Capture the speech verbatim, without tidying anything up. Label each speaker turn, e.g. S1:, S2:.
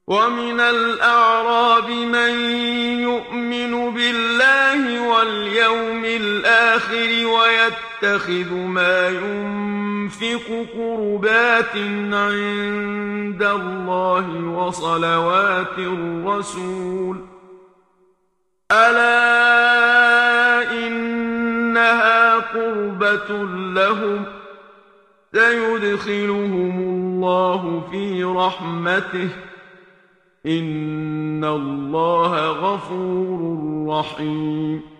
S1: ومن الأعراب من يؤمن بالله واليوم الآخر ويتخذ ما ينفق قربات عند الله وصلوات الرسول ألا إنها قربة لهم سيدخلهم الله في رحمته إن الله غفور رحيم.